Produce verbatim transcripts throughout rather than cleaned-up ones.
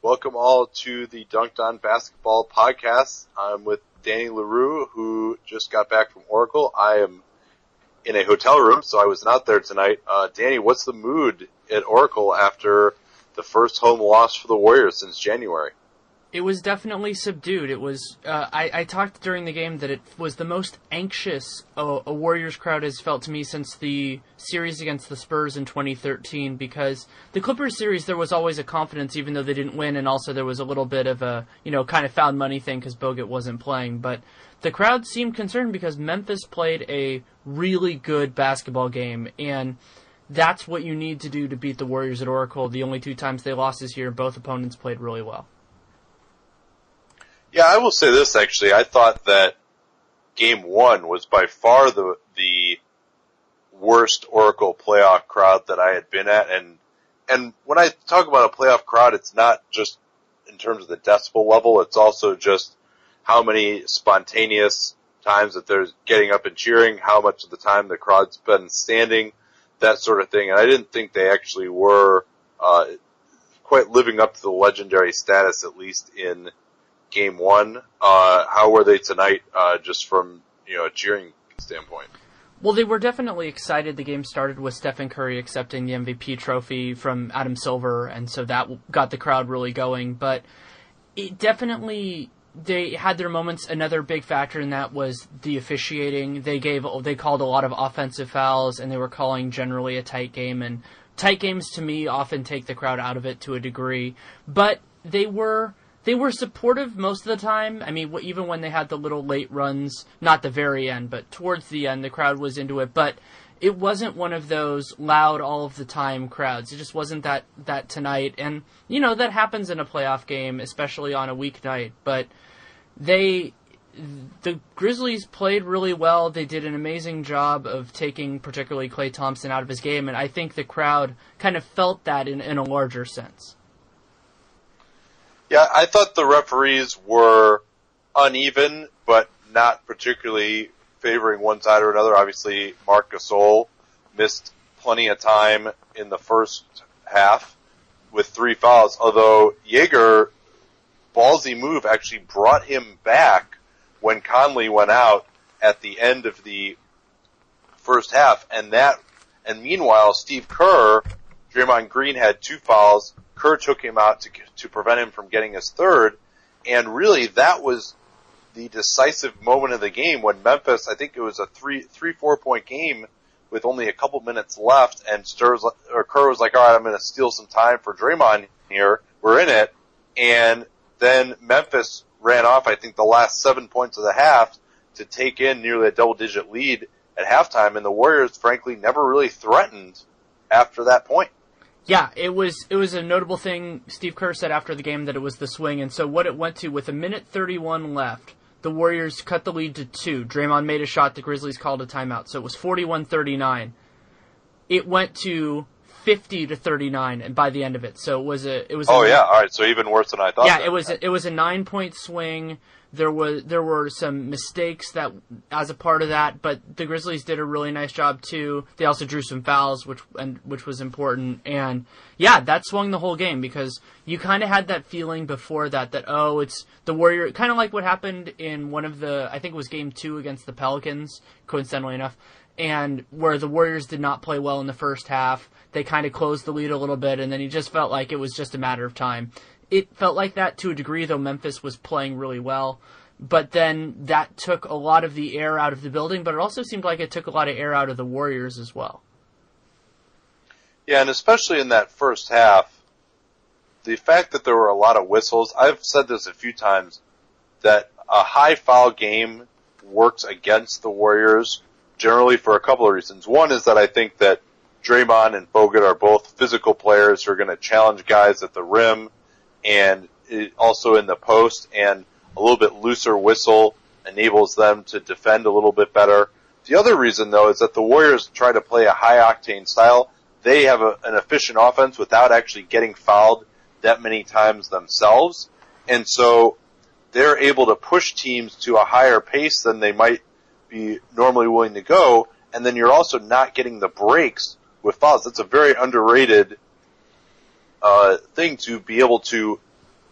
Welcome all to the Dunked On Basketball podcast. I'm with Danny LaRue, who just got back from Oracle. I am in a hotel room, so I was not there tonight. Uh, Danny, what's the mood at Oracle after the first home loss for the Warriors since January? It was definitely subdued. It was. Uh, I, I talked during the game that it was the most anxious a, a Warriors crowd has felt to me since the series against the Spurs in twenty thirteen. Because the Clippers series, there was always a confidence, even though they didn't win, and also there was a little bit of a you know kind of found money thing because Bogut wasn't playing. But the crowd seemed concerned because Memphis played a really good basketball game, and that's what you need to do to beat the Warriors at Oracle. The only two times they lost this year, both opponents played really well. Yeah, I will say this, actually. I thought that game one was by far the the worst Oracle playoff crowd that I had been at. And and when I talk about a playoff crowd, it's not just in terms of the decibel level. It's also just how many spontaneous times that they're getting up and cheering, how much of the time the crowd's been standing, that sort of thing. And I didn't think they actually were uh, quite living up to the legendary status, at least in game one. Uh, how were they tonight, uh, just from, you know, a cheering standpoint? Well, they were definitely excited. The game started with Stephen Curry accepting the M V P trophy from Adam Silver, and so that got the crowd really going. But it definitely, they had their moments. Another big factor in that was the officiating. They gave, they called a lot of offensive fouls, and they were calling generally a tight game. And tight games, to me, often take the crowd out of it to a degree. But they were... They were supportive most of the time. I mean, even when they had the little late runs, not the very end, but towards the end, the crowd was into it. But it wasn't one of those loud all of the time crowds. It just wasn't that, that tonight. And, you know, that happens in a playoff game, especially on a weeknight. But they, the Grizzlies played really well. They did an amazing job of taking particularly Klay Thompson out of his game. And I think the crowd kind of felt that in, in a larger sense. Yeah, I thought the referees were uneven, but not particularly favoring one side or another. Obviously, Marc Gasol missed plenty of time in the first half with three fouls, although Jaeger, ballsy move, actually brought him back when Conley went out at the end of the first half. And that, and meanwhile, Steve Kerr, Draymond Green had two fouls. Kerr took him out to to prevent him from getting his third, and really that was the decisive moment of the game when Memphis, I think it was a three three four point game with only a couple minutes left, and Stirs or Kerr was like, all right, I'm going to steal some time for Draymond here. We're in it, and then Memphis ran off, I think, the last seven points of the half to take in nearly a double digit lead at halftime, and the Warriors, frankly, never really threatened after that point. Yeah, it was it was a notable thing. Steve Kerr said after the game that it was the swing, and so what it went to, with a minute thirty-one left, the Warriors cut the lead to two. Draymond made a shot, the Grizzlies called a timeout, so it was forty-one thirty-nine. It went to fifty to thirty-nine, and by the end of it, so it was a it was. Oh a, yeah, all right, so even worse than I thought. Yeah, it was a, it was a nine point swing. There was there were some mistakes that as a part of that, but the Grizzlies did a really nice job too. They also drew some fouls, which and which was important. And yeah, that swung the whole game because you kind of had that feeling before that that oh, it's the Warrior, kind of like what happened in one of the, I think it was game two against the Pelicans, coincidentally enough, and where the Warriors did not play well in the first half. They kind of closed the lead a little bit, and then you just felt like it was just a matter of time. It felt like that to a degree, though Memphis was playing really well. But then that took a lot of the air out of the building, but it also seemed like it took a lot of air out of the Warriors as well. Yeah, and especially in that first half, the fact that there were a lot of whistles, I've said this a few times, that a high foul game works against the Warriors generally for a couple of reasons. One is that I think that Draymond and Bogut are both physical players who are going to challenge guys at the rim and also in the post, and a little bit looser whistle enables them to defend a little bit better. The other reason, though, is that the Warriors try to play a high-octane style. They have a, an efficient offense without actually getting fouled that many times themselves, and so they're able to push teams to a higher pace than they might be normally willing to go, and then you're also not getting the breaks with fouls. That's a very underrated uh, thing to be able to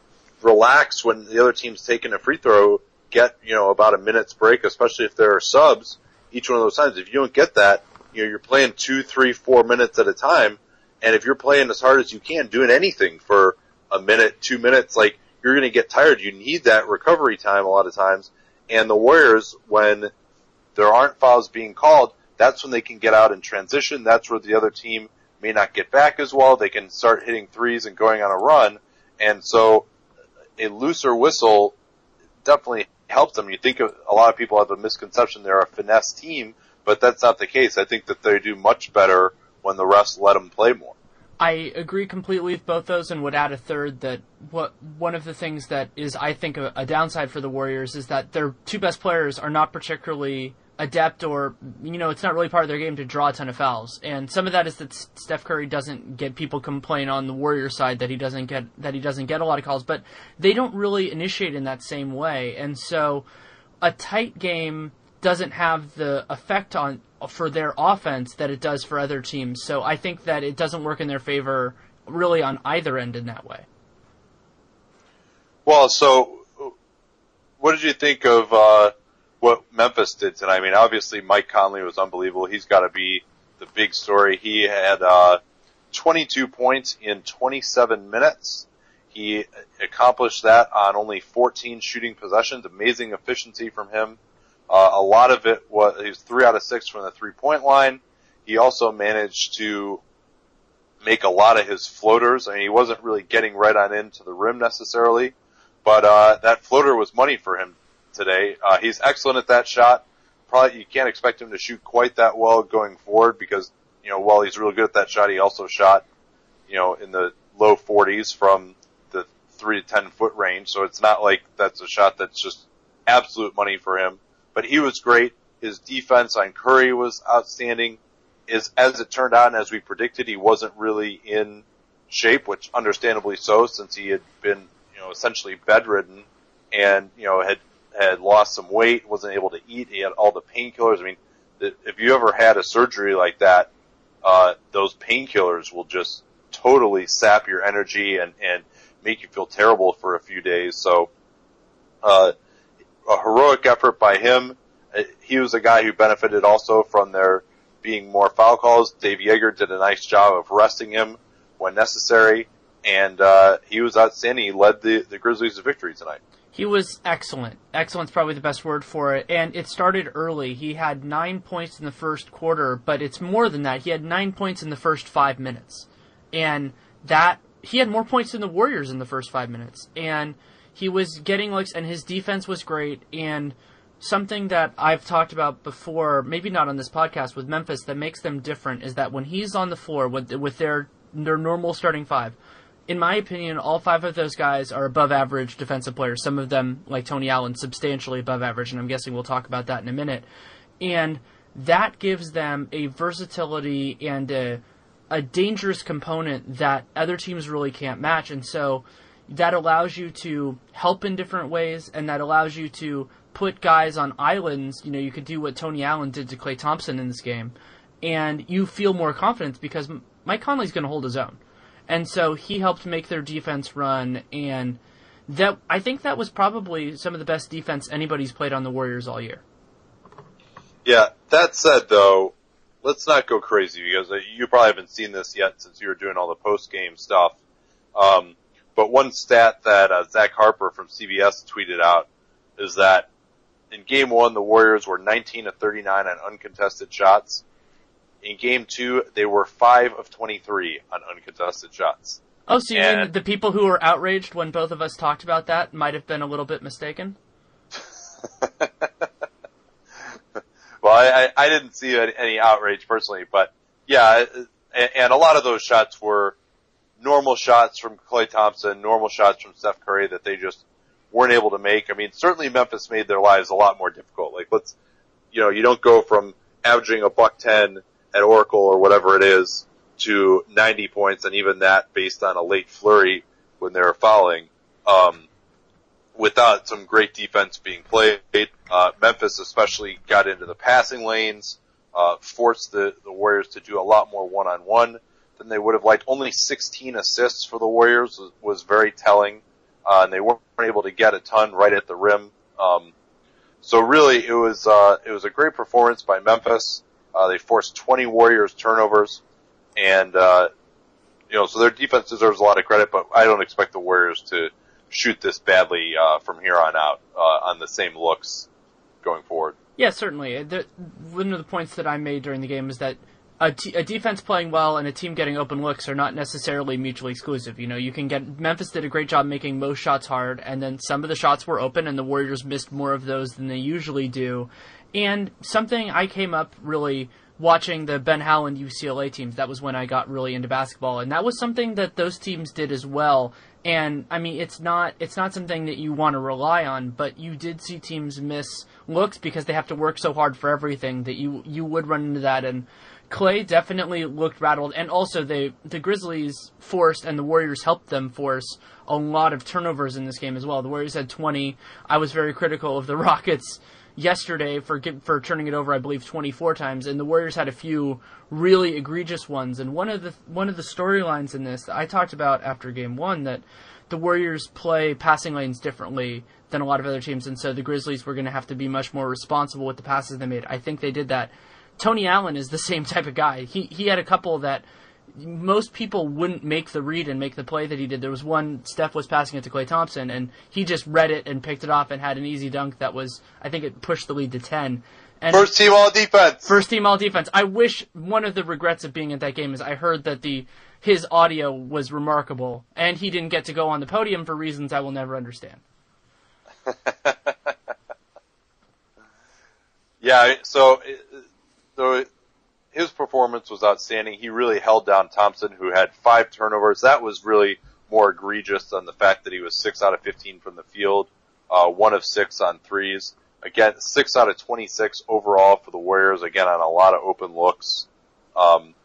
relax when the other team's taking a free throw, get, you know, about a minute's break, especially if there are subs each one of those times. If you don't get that, you know, you're playing two, three, four minutes at a time, and if you're playing as hard as you can, doing anything for a minute, two minutes, like, you're going to get tired. You need that recovery time a lot of times. And the Warriors, when there aren't fouls being called, that's when they can get out in transition. That's where the other team may not get back as well. They can start hitting threes and going on a run. And so a looser whistle definitely helps them. You think of, a lot of people have a misconception they're a finesse team, but that's not the case. I think that they do much better when the refs let them play more. I agree completely with both those, and would add a third that what one of the things that is, I think, a, a downside for the Warriors is that their two best players are not particularly adept, or, you know, it's not really part of their game to draw a ton of fouls. And some of that is that Steph Curry doesn't get, people complain on the Warriors side that he doesn't get that he doesn't get a lot of calls, but they don't really initiate in that same way. And so a tight game doesn't have the effect on for their offense that it does for other teams. So I think that it doesn't work in their favor really on either end in that way. Well, so what did you think of uh, what Memphis did tonight? I mean, obviously Mike Conley was unbelievable. He's got to be the big story. He had uh, twenty-two points in twenty-seven minutes. He accomplished that on only fourteen shooting possessions. Amazing efficiency from him. Uh, a lot of it was, he was three out of six from the three-point line. He also managed to make a lot of his floaters. I mean, he wasn't really getting right on into the rim necessarily, but uh, that floater was money for him today. Uh, he's excellent at that shot. Probably you can't expect him to shoot quite that well going forward because, you know, while he's really good at that shot, he also shot, you know, in the low forties from the three to ten foot range. So it's not like that's a shot that's just absolute money for him. But he was great. His defense on Curry was outstanding. Is, as it turned out and as we predicted, he wasn't really in shape, which understandably so, since he had been, you know, essentially bedridden and, you know, had, had lost some weight, wasn't able to eat. He had all the painkillers. I mean, the, if you ever had a surgery like that, uh, those painkillers will just totally sap your energy and, and make you feel terrible for a few days. So, uh, a heroic effort by him. He was a guy who benefited also from there being more foul calls. Dave Yeager did a nice job of resting him when necessary, and uh, he was outstanding. He led the, the Grizzlies to victory tonight. He was excellent. Excellent's probably the best word for it. And it started early. He had nine points in the first quarter, but it's more than that. He had nine points in the first five minutes. And that he had more points than the Warriors in the first five minutes. And he was getting looks, and his defense was great. And something that I've talked about before, maybe not on this podcast, with Memphis that makes them different is that when he's on the floor with with their their normal starting five, in my opinion, all five of those guys are above average defensive players. Some of them, like Tony Allen, substantially above average, and I'm guessing we'll talk about that in a minute. And that gives them a versatility and a, a dangerous component that other teams really can't match. And so that allows you to help in different ways, and that allows you to put guys on islands. You know, you could do what Tony Allen did to Klay Thompson in this game, and you feel more confidence because Mike Conley's going to hold his own. And so he helped make their defense run, and that I think that was probably some of the best defense anybody's played on the Warriors all year. Yeah, that said, though, let's not go crazy because you probably haven't seen this yet since you were doing all the post-game stuff. Um, but one stat that uh, Zach Harper from C B S tweeted out is that in Game one, the Warriors were nineteen of thirty-nine on uncontested shots. In Game two, they were five of twenty-three on uncontested shots. Oh, so you and, mean the people who were outraged when both of us talked about that might have been a little bit mistaken? Well, I, I didn't see any outrage personally, but yeah, and a lot of those shots were normal shots from Klay Thompson, normal shots from Steph Curry that they just weren't able to make. I mean, certainly Memphis made their lives a lot more difficult. Like, let's, you know, you don't go from averaging a buck ten at Oracle or whatever it is to ninety points, and even that based on a late flurry when they were fouling, um, without some great defense being played. Uh, Memphis especially got into the passing lanes, uh, forced the, the Warriors to do a lot more one-on-one than they would have liked. Only sixteen assists for the Warriors was, was very telling. uh, and they weren't able to get a ton right at the rim. Um, so really, it was uh, it was a great performance by Memphis. Uh, they forced twenty Warriors turnovers, and uh, you know, so their defense deserves a lot of credit. But I don't expect the Warriors to shoot this badly uh, from here on out uh, on the same looks going forward. Yeah, certainly. The, one of the points that I made during the game is that a, t- a defense playing well and a team getting open looks are not necessarily mutually exclusive. You know, you can get Memphis did a great job making most shots hard, and then some of the shots were open, and the Warriors missed more of those than they usually do. And something I came up really watching the Ben Howland U C L A teams. That was when I got really into basketball, and that was something that those teams did as well. And I mean, it's not it's not something that you want to rely on, but you did see teams miss looks because they have to work so hard for everything that you you would run into that. And Clay definitely looked rattled, and also they the Grizzlies forced and the Warriors helped them force a lot of turnovers in this game as well. The Warriors had twenty. I was very critical of the Rockets yesterday for for turning it over, I believe, twenty-four times, and the Warriors had a few really egregious ones. And one of the one of the storylines in this, I talked about after game one, that the Warriors play passing lanes differently than a lot of other teams, and so the Grizzlies were going to have to be much more responsible with the passes they made. I think they did that. Tony Allen is the same type of guy. He he had a couple that most people wouldn't make the read and make the play that he did. There was one, Steph was passing it to Klay Thompson, and he just read it and picked it off and had an easy dunk that was, I think it pushed the lead to ten. And first team all defense. First team all defense. I wish, one of the regrets of being at that game is I heard that the his audio was remarkable, and he didn't get to go on the podium for reasons I will never understand. yeah, so, so his performance was outstanding. He really held down Thompson, who had five turnovers. That was really more egregious than the fact that he was six out of fifteen from the field, uh, one of six on threes. Again, six out of twenty-six overall for the Warriors, again, on a lot of open looks. Um,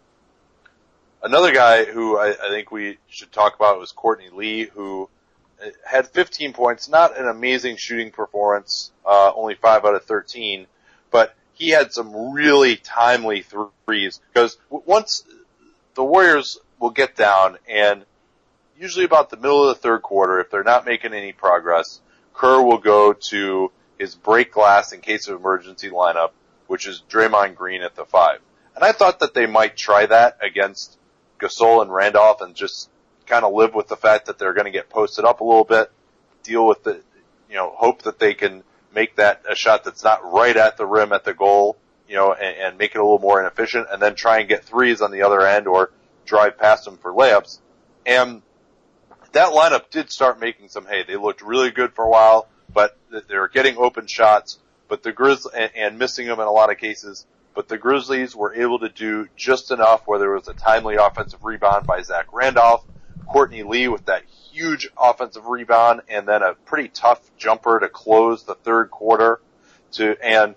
another guy who I, I think we should talk about was Courtney Lee, who had fifteen points, not an amazing shooting performance, uh, only five out of thirteen, but he had some really timely threes, because once the Warriors will get down, and usually about the middle of the third quarter, if they're not making any progress, Kerr will go to his break glass in case of emergency lineup, which is Draymond Green at the five. And I thought that they might try that against Gasol and Randolph and just kind of live with the fact that they're going to get posted up a little bit, deal with the, you know, hope that they can make that a shot that's not right at the rim at the goal, you know, and, and make it a little more inefficient, and then try and get threes on the other end or drive past them for layups. And that lineup did start making some hay. They looked really good for a while, but they were getting open shots, but the Grizz and, and missing them in a lot of cases. But the Grizzlies were able to do just enough, where there was a timely offensive rebound by Zach Randolph, Courtney Lee with that huge offensive rebound, and then a pretty tough jumper to close the third quarter. To and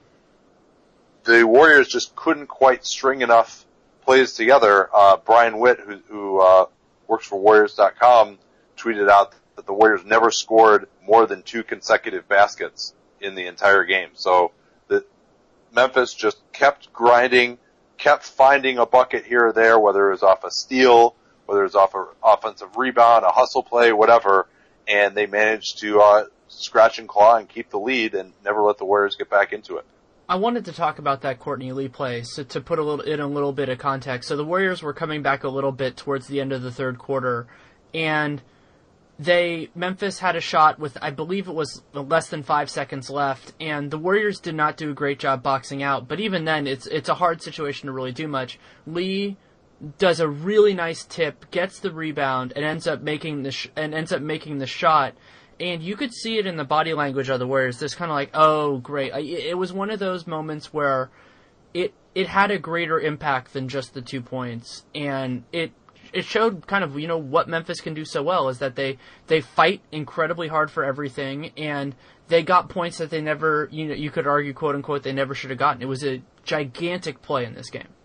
the Warriors just couldn't quite string enough plays together. Uh, Brian Witt, who, who uh, works for Warriors dot com, tweeted out that the Warriors never scored more than two consecutive baskets in the entire game. So the Memphis just kept grinding, kept finding a bucket here or there, whether it was off a steal, whether it was off an offensive rebound, a hustle play, whatever, and they managed to uh, scratch and claw and keep the lead and never let the Warriors get back into it. I wanted to talk about that Courtney Lee play, so to put a little in a little bit of context. So the Warriors were coming back a little bit towards the end of the third quarter, and they Memphis had a shot with, I believe it was less than five seconds left, and the Warriors did not do a great job boxing out. But even then, it's it's a hard situation to really do much. Lee does a really nice tip, gets the rebound, and ends up making the sh- and ends up making the shot. And you could see it in the body language of the Warriors. There's kind of like, oh, great. It was one of those moments where it it had a greater impact than just the two points, and it. It showed kind of, you know, what Memphis can do so well is that they, they fight incredibly hard for everything, and they got points that they never, you know, you could argue, quote unquote, they never should have gotten. It was a gigantic play in this game.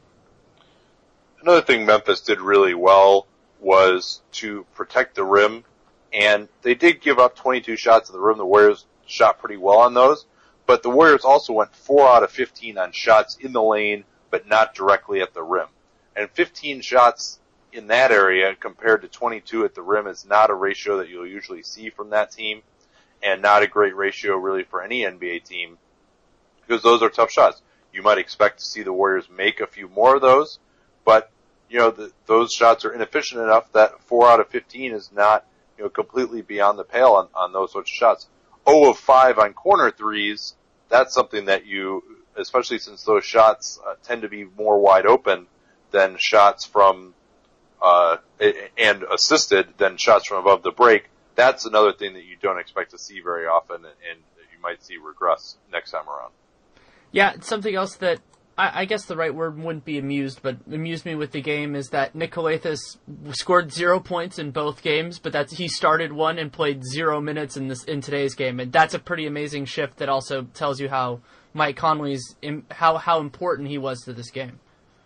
Another thing Memphis did really well was to protect the rim, and they did give up twenty-two shots at the rim. The Warriors shot pretty well on those, but the Warriors also went four out of fifteen on shots in the lane, but not directly at the rim. And fifteen shots in that area compared to twenty-two at the rim is not a ratio that you'll usually see from that team, and not a great ratio really for any N B A team, because those are tough shots. You might expect to see the Warriors make a few more of those, but, you know, the, those shots are inefficient enough that four out of fifteen is not, you know, completely beyond the pale on, on those sorts of shots. zero of five on corner threes, that's something that you, especially since those shots uh, tend to be more wide open than shots from, uh, and assisted than shots from above the break. That's another thing that you don't expect to see very often, and, and you might see regress next time around. Yeah, something else that I, I guess the right word wouldn't be amused, but amused me with the game is that Nick Calathes scored zero points in both games, but that's he started one and played zero minutes in this in today's game, and that's a pretty amazing shift that also tells you how Mike Conley's how how important he was to this game.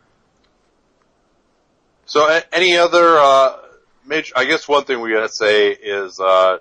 So, any other uh, major? I guess one thing we gotta say is uh,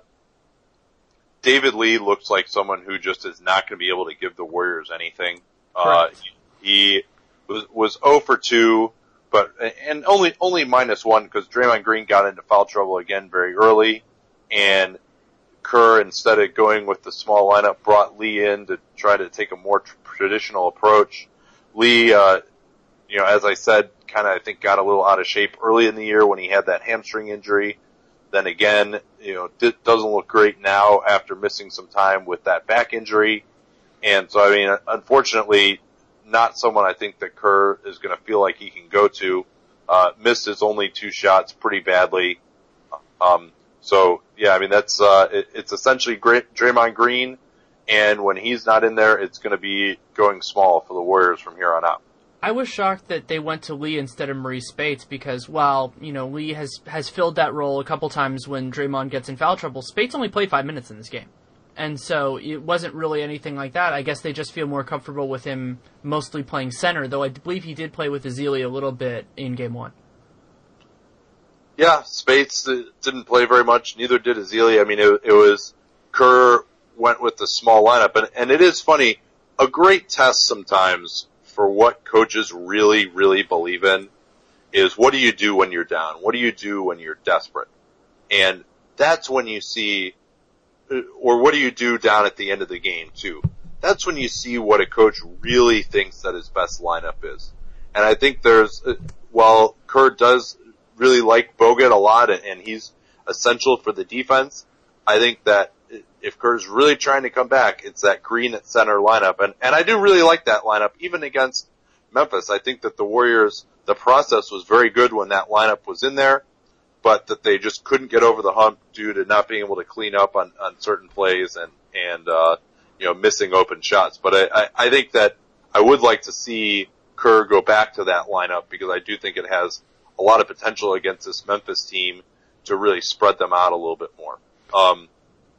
David Lee looks like someone who just is not going to be able to give the Warriors anything. Uh, he, he was was zero for two, but and only only minus one because Draymond Green got into foul trouble again very early, and Kerr, instead of going with the small lineup, brought Lee in to try to take a more tr- traditional approach. Lee, uh, you know, as I said, kind of I think got a little out of shape early in the year when he had that hamstring injury. Then again, you know, d- doesn't look great now after missing some time with that back injury. And so, I mean, unfortunately, not someone I think that Kerr is going to feel like he can go to. Uh, missed his only two shots pretty badly. Um, so, yeah, I mean, that's, uh, it, it's essentially great Draymond Green. And when he's not in there, it's going to be going small for the Warriors from here on out. I was shocked that they went to Lee instead of Maurice Spates because while, you know, Lee has, has filled that role a couple times when Draymond gets in foul trouble, Spates only played five minutes in this game. And so it wasn't really anything like that. I guess they just feel more comfortable with him mostly playing center, though I believe he did play with Ezeli a little bit in game one. Yeah, Spates didn't play very much, neither did Ezeli. I mean, it, it was Kerr went with the small lineup. And, and it is funny, a great test sometimes for what coaches really, really believe in is what do you do when you're down? What do you do when you're desperate? And that's when you see, or what do you do down at the end of the game too? That's when you see what a coach really thinks that his best lineup is. And I think there's, while Kerr does really like Bogut a lot and he's essential for the defense, I think that if Kerr's really trying to come back, it's that Green at center lineup. And, and I do really like that lineup, even against Memphis. I think that the Warriors, the process was very good when that lineup was in there, but that they just couldn't get over the hump due to not being able to clean up on, on certain plays and, and, uh, you know, missing open shots. But I, I, I think that I would like to see Kerr go back to that lineup because I do think it has a lot of potential against this Memphis team to really spread them out a little bit more. Um,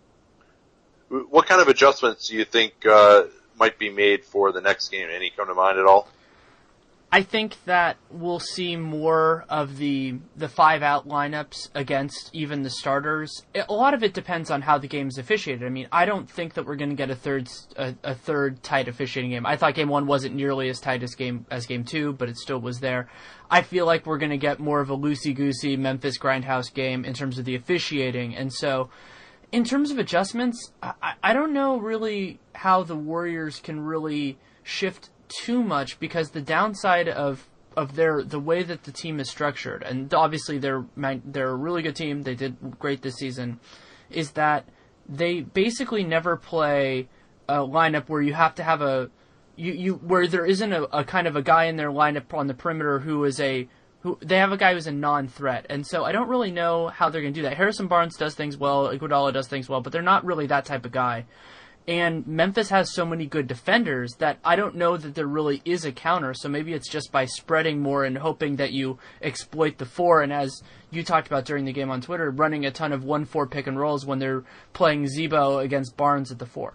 What kind of adjustments do you think uh, might be made for the next game? Any come to mind at all? I think that we'll see more of the the five out lineups against even the starters. A lot of it depends on how the game's officiated. I mean, I don't think that we're going to get a third a, a third tight officiating game. I thought game one wasn't nearly as tight as game as game two, but it still was there. I feel like we're going to get more of a loosey-goosey Memphis grindhouse game in terms of the officiating, and so. In terms of adjustments, I, I don't know really how the Warriors can really shift too much because the downside of of their the way that the team is structured, and obviously they're they're a really good team, they did great this season, is that they basically never play a lineup where you have to have a you, you where there isn't a, a kind of a guy in their lineup on the perimeter who is a Who, they have a guy who's a non-threat, and so I don't really know how they're going to do that. Harrison Barnes does things well, Iguodala does things well, but they're not really that type of guy. And Memphis has so many good defenders that I don't know that there really is a counter, so maybe it's just by spreading more and hoping that you exploit the four, and as you talked about during the game on Twitter, running a ton of one four pick and rolls when they're playing Zebo against Barnes at the four.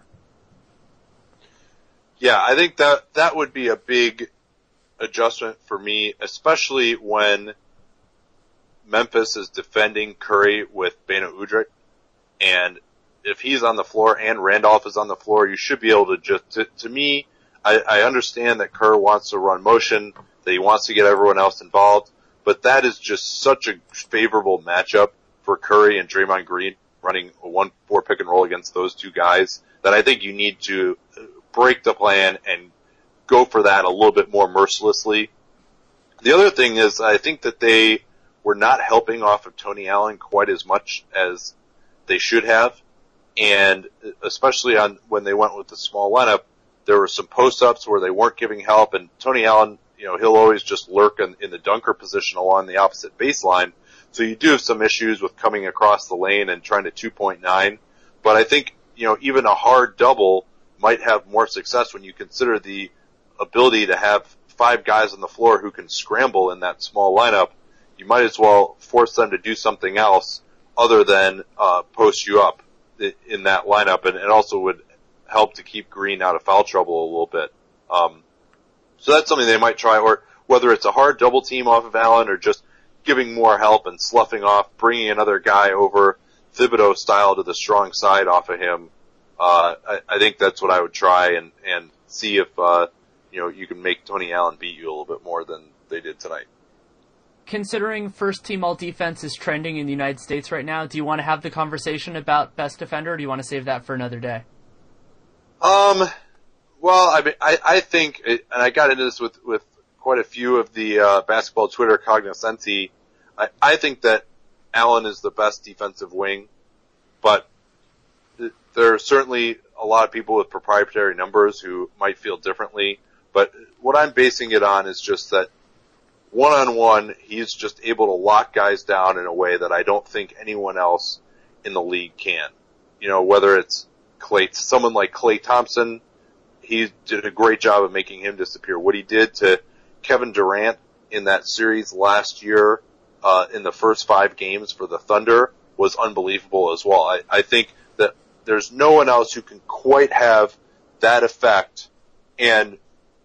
Yeah, I think that that would be a big adjustment for me, especially when Memphis is defending Curry with Beno Udrih, and if he's on the floor and Randolph is on the floor, you should be able to just, to, to me, I, I understand that Kerr wants to run motion, that he wants to get everyone else involved, but that is just such a favorable matchup for Curry and Draymond Green running a one four pick and roll against those two guys that I think you need to break the plan and go for that a little bit more mercilessly. The other thing is I think that they were not helping off of Tony Allen quite as much as they should have. And especially on when they went with the small lineup, there were some post-ups where they weren't giving help, and Tony Allen, you know, he'll always just lurk in, in the dunker position along the opposite baseline. So you do have some issues with coming across the lane and trying to two point nine. But I think, you know, even a hard double might have more success when you consider the ability to have five guys on the floor who can scramble in that small lineup. You might as well force them to do something else other than uh, post you up in that lineup, and it also would help to keep Green out of foul trouble a little bit. Um, so that's something they might try, or whether it's a hard double team off of Allen or just giving more help and sloughing off, bringing another guy over Thibodeau style to the strong side off of him. Uh, I, I think that's what I would try and, and see if, uh, you know, you can make Tony Allen beat you a little bit more than they did tonight. Considering first team all defense is trending in the United States right now, do you want to have the conversation about best defender, or do you want to save that for another day? Um, well, I mean, I, I think, it, and I got into this with, with quite a few of the, uh, basketball Twitter cognoscenti. I, I think that Allen is the best defensive wing, but there are certainly a lot of people with proprietary numbers who might feel differently. But what I'm basing it on is just that one-on-one, he's just able to lock guys down in a way that I don't think anyone else in the league can. You know, whether it's Clay, someone like Klay Thompson, he did a great job of making him disappear. What he did to Kevin Durant in that series last year, uh, in the first five games for the Thunder was unbelievable as well. I, I think that there's no one else who can quite have that effect, and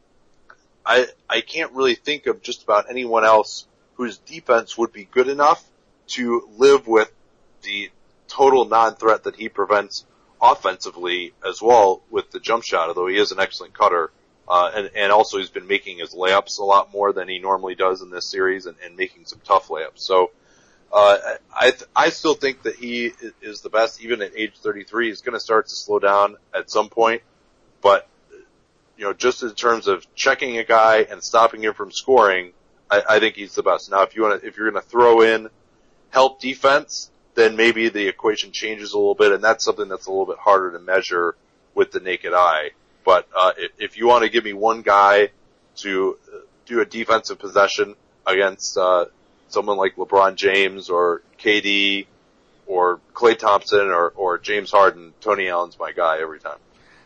I, I can't really think of just about anyone else whose defense would be good enough to live with the total non-threat that he prevents offensively as well with the jump shot, although he is an excellent cutter. Uh, and, and also he's been making his layups a lot more than he normally does in this series and, and making some tough layups. So, uh, I, I still think that he is the best, even at age thirty-three. He's going to start to slow down at some point, but you know, just in terms of checking a guy and stopping him from scoring, I, I think he's the best. Now, if you want to, if you're going to throw in help defense, then maybe the equation changes a little bit, and that's something that's a little bit harder to measure with the naked eye. But uh, if, if you want to give me one guy to do a defensive possession against uh, someone like LeBron James or K D or Klay Thompson or, or James Harden, Tony Allen's my guy every time.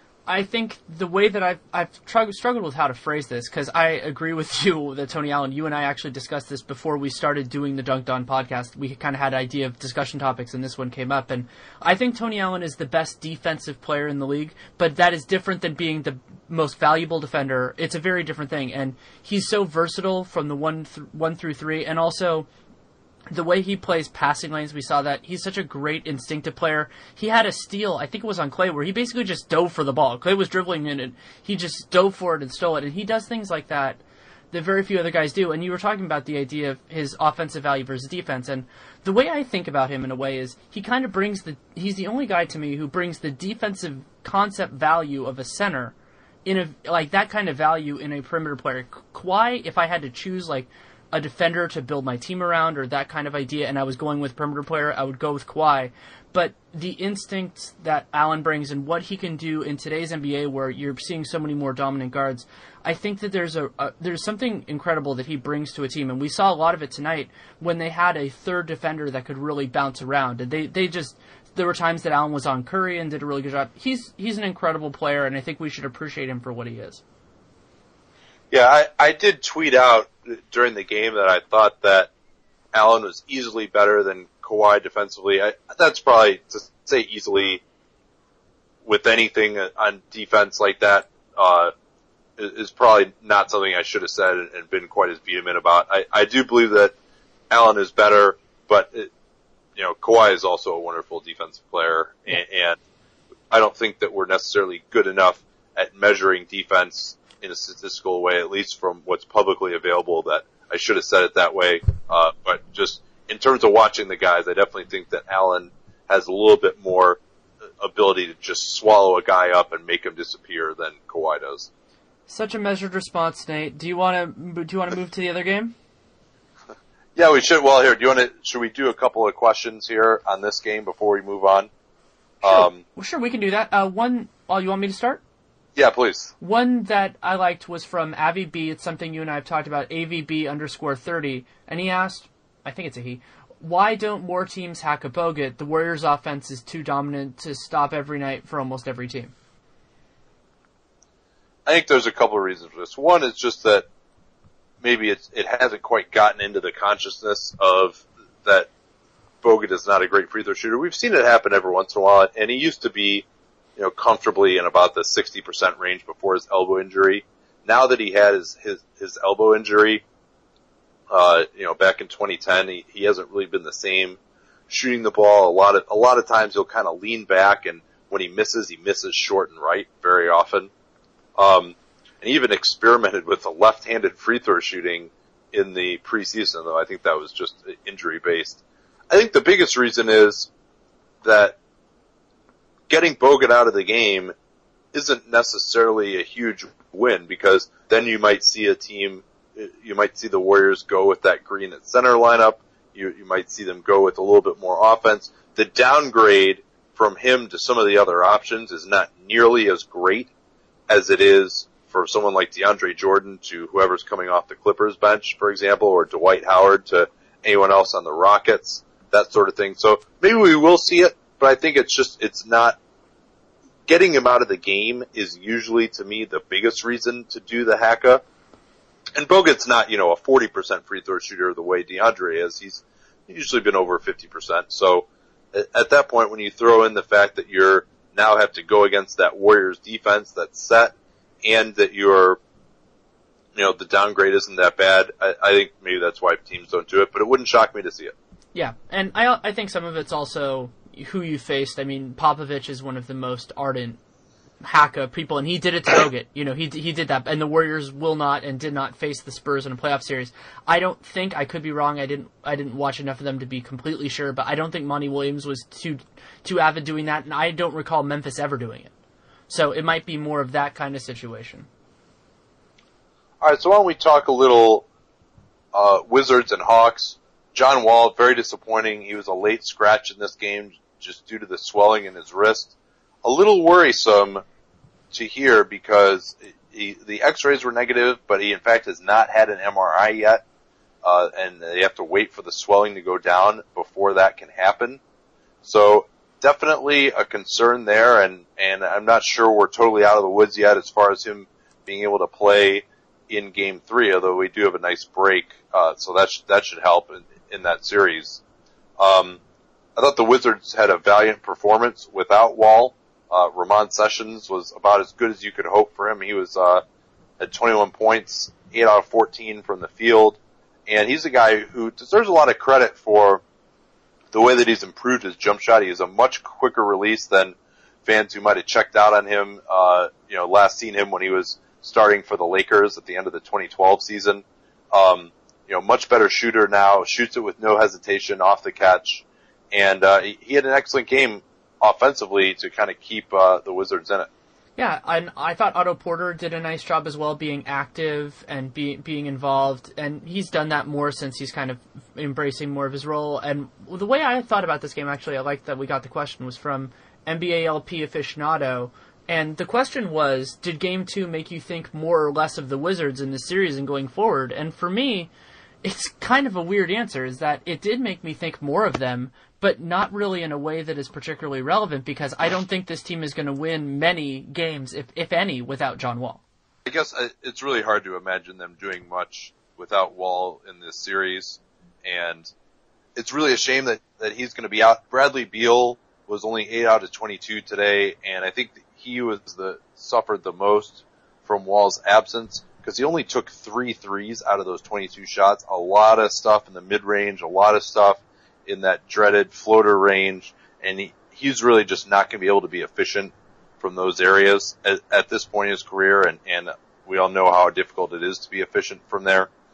I think the way that I've, I've tr- struggled with how to phrase this, because I agree with you that Tony Allen, you and I actually discussed this before we started doing the Dunked On podcast. We kind of had an idea of discussion topics, and this one came up. And I think Tony Allen is the best defensive player in the league, but that is different than being the most valuable defender. It's a very different thing. And he's so versatile from the one, th- one through three, and also the way he plays passing lanes, we saw that. He's such a great instinctive player. He had a steal, I think it was on Klay, where he basically just dove for the ball. Klay was dribbling in and he just dove for it and stole it. And he does things like that that very few other guys do. And you were talking about the idea of his offensive value versus defense. And the way I think about him in a way is he kind of brings the, he's the only guy to me who brings the defensive concept value of a center in a, like that kind of value in a perimeter player. Kawhi, if I had to choose like a defender to build my team around or that kind of idea, and I was going with perimeter player, I would go with Kawhi. But the instincts that Allen brings and what he can do in today's N B A, where you're seeing so many more dominant guards, I think that there's a, a there's something incredible that he brings to a team, and we saw a lot of it tonight when they had a third defender that could really bounce around. And they they just there were times that Allen was on Curry and did a really good job. He's he's an incredible player, and I think we should appreciate him for what he is. Yeah, I, I did tweet out during the game that I thought that Allen was easily better than Kawhi defensively. I, that's probably, to say easily, with anything on defense like that, uh, is probably not something I should have said and, and been quite as vehement about. I, I do believe that Allen is better, but, it, you know, Kawhi is also a wonderful defensive player, and, and I don't think that we're necessarily good enough at measuring defense in a statistical way, at least from what's publicly available, that I should have said it that way. Uh, but just in terms of watching the guys, I definitely think that Allen has a little bit more ability to just swallow a guy up and make him disappear than Kawhi does. Such a measured response, Nate. Do you want to do you want to move to the other game? Yeah, we should. Well, here, do you want to? Should we do a couple of questions here on this game before we move on? Sure. Um, well, sure, we can do that. Uh, one. Oh, you want me to start? Yeah, please. One that I liked was from Avi B. It's something you and I have talked about. A V B underscore thirty, and he asked, I think it's a he. Why don't more teams hack a Bogut? The Warriors' offense is too dominant to stop every night for almost every team. I think there's a couple of reasons for this. One is just that maybe it's, it hasn't quite gotten into the consciousness of that Bogut is not a great free throw shooter. We've seen it happen every once in a while, and he used to be, you know, comfortably in about the sixty percent range before his elbow injury. Now that he had his, his, his elbow injury, uh, you know, back in twenty ten, he, he hasn't really been the same shooting the ball. A lot of, a lot of times he'll kind of lean back, and when he misses, he misses short and right very often. Um, and he even experimented with the left-handed free throw shooting in the preseason, though I think that was just injury-based. I think the biggest reason is that getting Bogut out of the game isn't necessarily a huge win, because then you might see a team, you might see the Warriors go with that Green at center lineup, you, you might see them go with a little bit more offense. The downgrade from him to some of the other options is not nearly as great as it is for someone like DeAndre Jordan to whoever's coming off the Clippers bench, for example, or Dwight Howard to anyone else on the Rockets, that sort of thing. So maybe we will see it, but I think it's just, it's not, getting him out of the game is usually, to me, the biggest reason to do the hacka. And Bogut's not, you know, a forty percent free throw shooter the way DeAndre is. He's usually been over fifty percent. So at that point, when you throw in the fact that you're now have to go against that Warriors defense that's set, and that you're, you know, the downgrade isn't that bad, I, I think maybe that's why teams don't do it, but it wouldn't shock me to see it. Yeah, and I I think some of it's also who you faced. I mean, Popovich is one of the most ardent hacka people, and he did it to Bogut. You know, he he did that, and the Warriors will not and did not face the Spurs in a playoff series. I don't think, I could be wrong, I didn't I didn't watch enough of them to be completely sure, but I don't think Monty Williams was too too avid doing that, and I don't recall Memphis ever doing it. So it might be more of that kind of situation. All right, so why don't we talk a little uh, Wizards and Hawks. John Wall, very disappointing. He was a late scratch in this game just due to the swelling in his wrist. A little worrisome to hear because he, the x-rays were negative, but he in fact has not had an M R I yet, uh, and they have to wait for the swelling to go down before that can happen. So definitely a concern there, and, and I'm not sure we're totally out of the woods yet as far as him being able to play in game three, although we do have a nice break, uh, so that should, that should help in, in that series. Um, I thought the Wizards had a valiant performance without Wall. Uh, Ramon Sessions was about as good as you could hope for him. He was, uh, at twenty-one points, eight out of fourteen from the field, and he's a guy who deserves a lot of credit for the way that he's improved his jump shot. He has a much quicker release than fans who might have checked out on him, uh, you know, last seen him when he was starting for the Lakers at the end of the twenty twelve season. Um, you know, much better shooter now, shoots it with no hesitation off the catch. And, uh, he, he had an excellent game offensively to kind of keep, uh, the Wizards in it. Yeah, and I thought Otto Porter did a nice job as well, being active and be, being involved, and he's done that more since he's kind of embracing more of his role. And the way I thought about this game, actually, I like that we got the question, was from N B A L P aficionado, and the question was, did Game two make you think more or less of the Wizards in this series and going forward? And for me, it's kind of a weird answer, is that it did make me think more of them, but not really in a way that is particularly relevant, because I don't think this team is going to win many games, if if any, without John Wall. I guess it's really hard to imagine them doing much without Wall in this series, and it's really a shame that, that he's going to be out. Bradley Beal was only eight out of twenty-two today, and I think he was the suffered the most from Wall's absence, because he only took three threes out of those twenty-two shots. A lot of stuff in the mid-range, a lot of stuff in that dreaded floater range, and he, he's really just not going to be able to be efficient from those areas at, at this point in his career, and, and we all know how difficult it is to be efficient from there.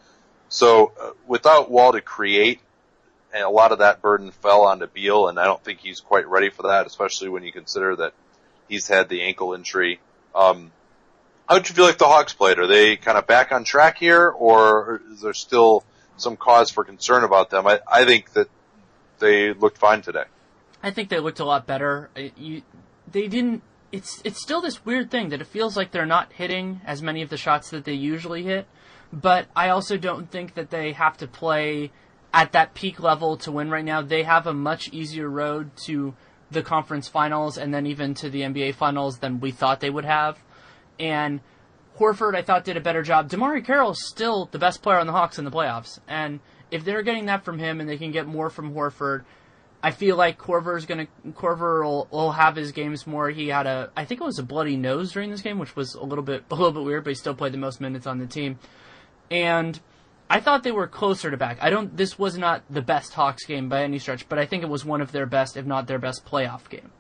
So uh, without Wall to create, and a lot of that burden fell onto Beal, and I don't think he's quite ready for that, especially when you consider that he's had the ankle injury. Um, how did you feel like the Hawks played? Are they kind of back on track here, or is there still some cause for concern about them? I, I think that they looked fine today. I think they looked a lot better. It, you, they didn't. It's it's still this weird thing that it feels like they're not hitting as many of the shots that they usually hit, but I also don't think that they have to play at that peak level to win right now. They have a much easier road to the conference finals and then even to the N B A finals than we thought they would have. And Horford, I thought, did a better job. DeMarre Carroll is still the best player on the Hawks in the playoffs. And if they're getting that from him and they can get more from Horford, I feel like Korver's gonna Korver will, will have his games more. He had a, I think it was a bloody nose during this game, which was a little bit a little bit weird, but he still played the most minutes on the team. And I thought they were closer to back. I don't. This was not the best Hawks game by any stretch, but I think it was one of their best, if not their best, playoff game.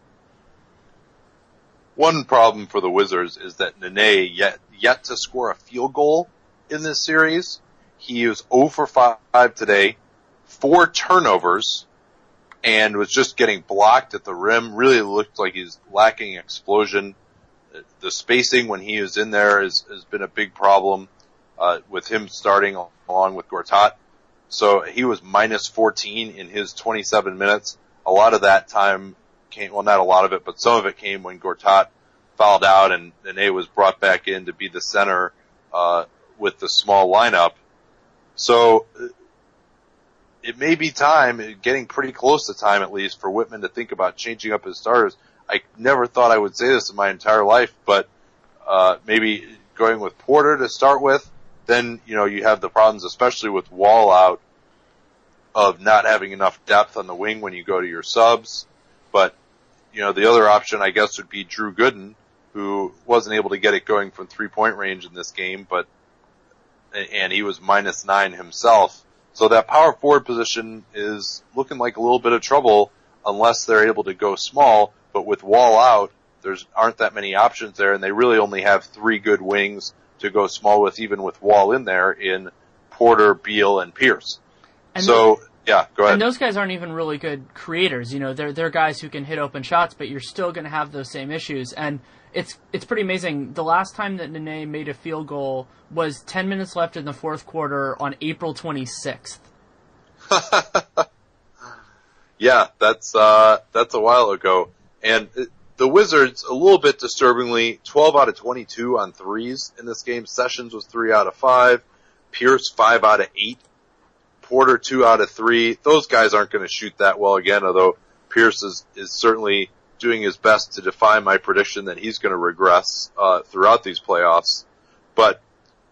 One problem for the Wizards is that Nene yet yet to score a field goal in this series. He was zero for five today, four turnovers, and was just getting blocked at the rim. Really looked like he's lacking explosion. The spacing when he was in there has, has been a big problem. Uh, with him starting along with Gortat. So he was minus fourteen in his twenty-seven minutes. A lot of that time came, well, not a lot of it, but some of it came when Gortat fouled out and Nene was brought back in to be the center, uh, with the small lineup. So it may be time, getting pretty close to time at least, for Whitman to think about changing up his starters. I never thought I would say this in my entire life, but, uh, maybe going with Porter to start with. Then, you know, you have the problems, especially with Wall out, of not having enough depth on the wing when you go to your subs. But, you know, the other option, I guess, would be Drew Gooden, who wasn't able to get it going from three-point range in this game, but, and he was minus nine himself. So that power forward position is looking like a little bit of trouble unless they're able to go small. But with Wall out, there's aren't that many options there, and they really only have three good wings to go small with, even with Wall in there, in Porter, Beal, and Pierce. And so, those, yeah, go ahead. And those guys aren't even really good creators. You know, they're they're guys who can hit open shots, but you're still going to have those same issues. And it's it's pretty amazing. The last time that Nene made a field goal was ten minutes left in the fourth quarter on April twenty-sixth. Yeah, that's uh, that's a while ago. And it, the Wizards, a little bit disturbingly, twelve out of twenty-two on threes in this game. Sessions was three out of five. Pierce, five out of eight. Porter, two out of three. Those guys aren't going to shoot that well again, although Pierce is, is certainly doing his best to defy my prediction that he's going to regress uh, throughout these playoffs. But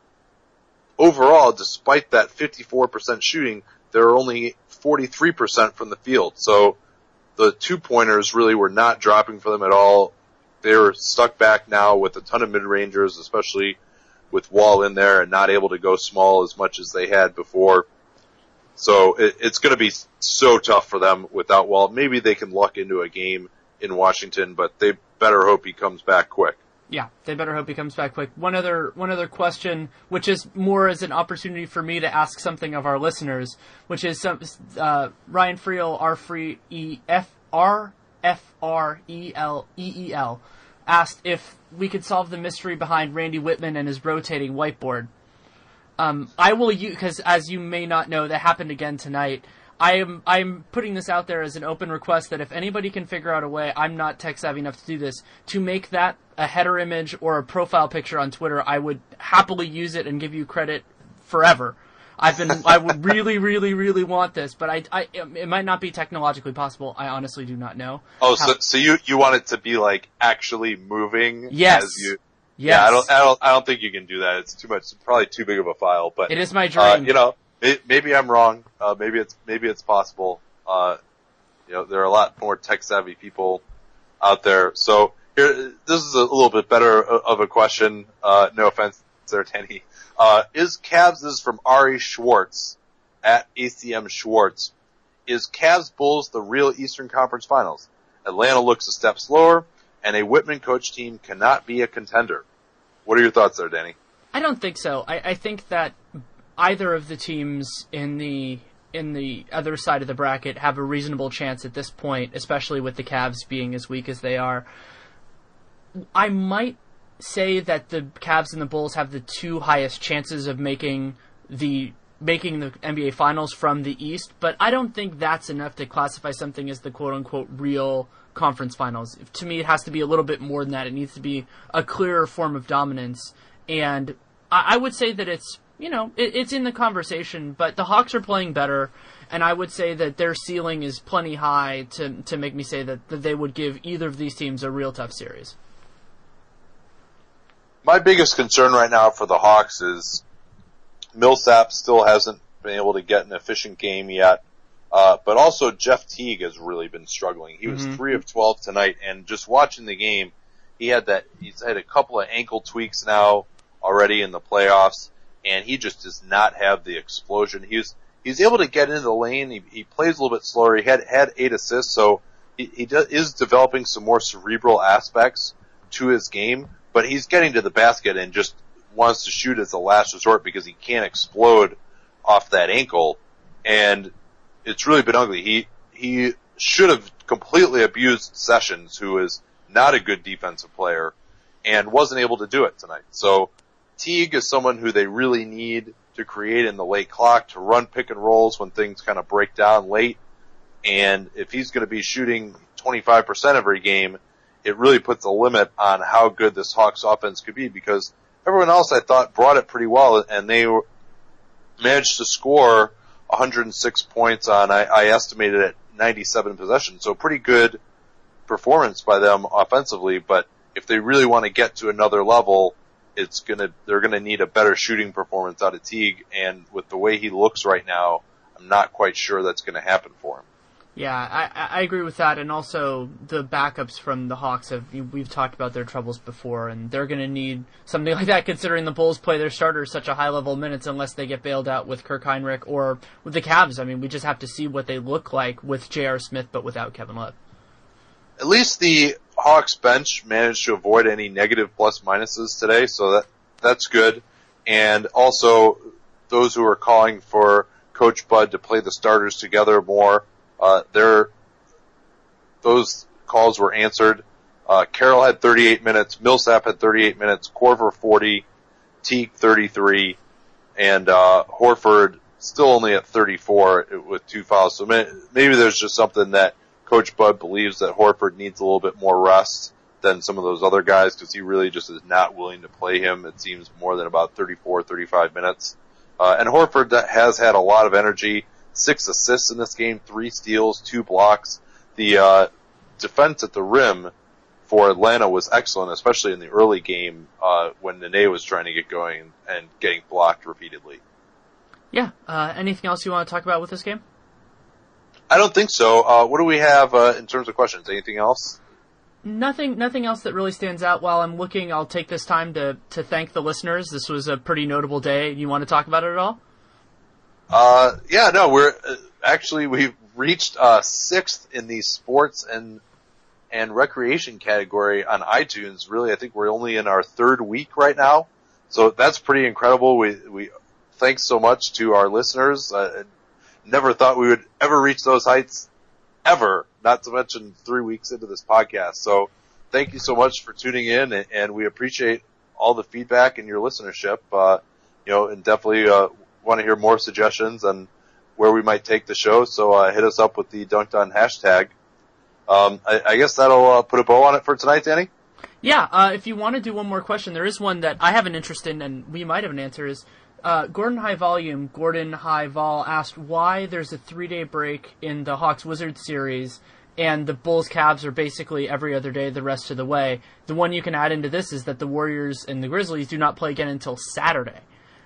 overall, despite that fifty-four percent shooting, there are only forty-three percent from the field. So the two-pointers really were not dropping for them at all. They were stuck back now with a ton of mid-rangers, especially with Wall in there and not able to go small as much as they had before. So it, it's going to be so tough for them without Wall. Maybe they can luck into a game in Washington, but they better hope he comes back quick. Yeah, they better hope he comes back quick. One other one other question, which is more as an opportunity for me to ask something of our listeners, which is some, uh, Ryan Friel, R free E F R F R E L E E L, asked if we could solve the mystery behind Randy Whitman and his rotating whiteboard. Um, I will use, because as you may not know, that happened again tonight. I am I'm putting this out there as an open request that if anybody can figure out a way, I'm not tech savvy enough to do this, to make that a header image or a profile picture on Twitter, I would happily use it and give you credit forever. I've been I would really really really want this, but I, I it might not be technologically possible. I honestly do not know. Oh, How, so so you you want it to be like actually moving? Yes. As you, yes. Yeah, I don't I don't I don't think you can do that. It's too much. It's probably too big of a file. But it is my dream. Uh, you know. Maybe I'm wrong. Uh, maybe it's maybe it's possible. Uh, you know, there are a lot more tech savvy people out there. So here, this is a little bit better of a question. Uh, no offense there, Tenny. Uh, is Cavs? This is from Ari Schwartz at A C M Schwartz. Is Cavs Bulls the real Eastern Conference Finals? Atlanta looks a step slower, and a Whitman coach team cannot be a contender. What are your thoughts there, Danny? I don't think so. I, I think that either of the teams in the in the other side of the bracket have a reasonable chance at this point, especially with the Cavs being as weak as they are. I might say that the Cavs and the Bulls have the two highest chances of making the making the N B A Finals from the East, but I don't think that's enough to classify something as the quote-unquote real conference finals. To me, it has to be a little bit more than that. It needs to be a clearer form of dominance, and I, I would say that it's, you know, it, it's in the conversation, but the Hawks are playing better, and I would say that their ceiling is plenty high to to make me say that, that they would give either of these teams a real tough series. My biggest concern right now for the Hawks is Millsap still hasn't been able to get an efficient game yet, uh, but also Jeff Teague has really been struggling. He was mm-hmm. three of twelve tonight, and just watching the game, he had that. He's had a couple of ankle tweaks now already in the playoffs, and he just does not have the explosion. He's he's able to get into the lane. He, he plays a little bit slower. He had had eight assists, so he, he does, is developing some more cerebral aspects to his game. But he's getting to the basket and just wants to shoot as a last resort because he can't explode off that ankle, and it's really been ugly. He he should have completely abused Sessions, who is not a good defensive player, and wasn't able to do it tonight. So Teague is someone who they really need to create in the late clock, to run pick and rolls when things kind of break down late, and if he's going to be shooting twenty-five percent every game, it really puts a limit on how good this Hawks offense could be, because everyone else, I thought, brought it pretty well, and they were, managed to score one hundred six points on, I, I estimated at ninety-seven possessions, so pretty good performance by them offensively, but if they really want to get to another level, it's gonna, they're gonna need a better shooting performance out of Teague, and with the way he looks right now, I'm not quite sure that's gonna happen for him. Yeah, I, I agree with that, and also the backups from the Hawks have, we've talked about their troubles before, and they're going to need something like that considering the Bulls play their starters such a high level of minutes unless they get bailed out with Kirk Hinrich, or with the Cavs. I mean, we just have to see what they look like with J R. Smith but without Kevin Love. At least the Hawks bench managed to avoid any negative plus minuses today, so that that's good. And also, those who are calling for Coach Bud to play the starters together more, Uh, there, those calls were answered. Uh, Carroll had thirty-eight minutes, Millsap had thirty-eight minutes, Korver forty, Teague thirty-three, and, uh, Horford still only at thirty-four with two fouls. So maybe there's just something that Coach Bud believes that Horford needs a little bit more rest than some of those other guys, because he really just is not willing to play him, it seems, more than about thirty-four, thirty-five minutes. Uh, and Horford has had a lot of energy. Six assists in this game, three steals, two blocks. The uh, defense at the rim for Atlanta was excellent, especially in the early game uh, when Nene was trying to get going and getting blocked repeatedly. Yeah. Uh, anything else you want to talk about with this game? I don't think so. Uh, what do we have uh, in terms of questions? Anything else? Nothing, nothing else that really stands out. While I'm looking, I'll take this time to, to thank the listeners. This was a pretty notable day. You want to talk about it at all? Uh, yeah, no, we're, uh, actually, we've reached, uh, sixth in the sports and, and recreation category on iTunes. Really, I think we're only in our third week right now. So that's pretty incredible. We, we, thanks so much to our listeners. Uh, never thought we would ever reach those heights, ever, not to mention three weeks into this podcast. So thank you so much for tuning in, and, and we appreciate all the feedback and your listenership, uh, you know, and definitely, uh, want to hear more suggestions on where we might take the show, so uh, hit us up with the Dunked On hashtag. Um, I, I guess that'll uh, put a bow on it for tonight, Danny? Yeah, uh, if you want to do one more question, there is one that I have an interest in, and we might have an answer, is uh, Gordon High Volume, Gordon High Vol, asked why there's a three-day break in the Hawks-Wizards series, and the Bulls-Cavs are basically every other day the rest of the way. The one you can add into this is that the Warriors and the Grizzlies do not play again until Saturday.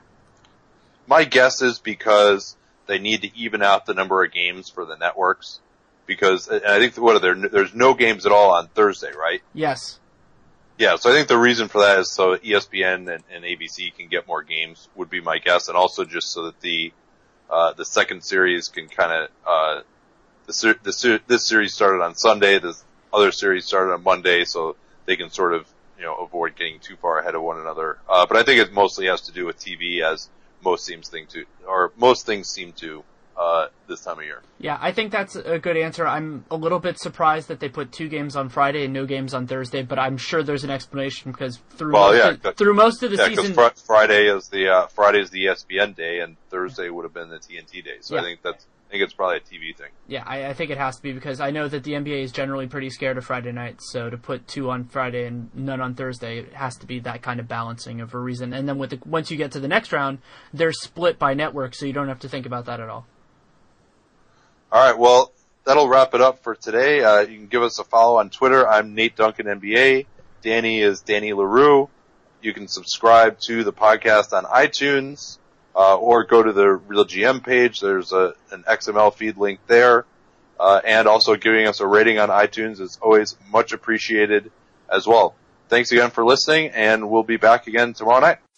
My guess is because they need to even out the number of games for the networks. Because, and I think, what are there, there's no games at all on Thursday, right? Yes. Yeah, so I think the reason for that is so E S P N and, and A B C can get more games, would be my guess, and also just so that the, uh, the second series can kind of, uh, the, the, this series started on Sunday, this other series started on Monday, so they can sort of, you know, avoid getting too far ahead of one another. Uh, but I think it mostly has to do with T V, as most seems thing to, or most things seem to, uh, this time of year. Yeah, I think that's a good answer. I'm a little bit surprised that they put two games on Friday and no games on Thursday, but I'm sure there's an explanation because through well, most yeah, of, through most of the yeah, season, fr- Friday is the uh, Friday is the E S P N day, and Thursday would have been the T N T day. So yeah. I think that's I think it's probably a T V thing. Yeah, I, I think it has to be because I know that the N B A is generally pretty scared of Friday nights. So to put two on Friday and none on Thursday, it has to be that kind of balancing of a reason. And then with the, once you get to the next round, they're split by network, so you don't have to think about that at all. All right, well, that'll wrap it up for today. Uh, you can give us a follow on Twitter. I'm Nate Duncan N B A. Danny is Danny LaRue. You can subscribe to the podcast on iTunes, uh, or go to the Real G M page. There's a, an X M L feed link there. Uh, and also giving us a rating on iTunes is always much appreciated as well. Thanks again for listening, and we'll be back again tomorrow night.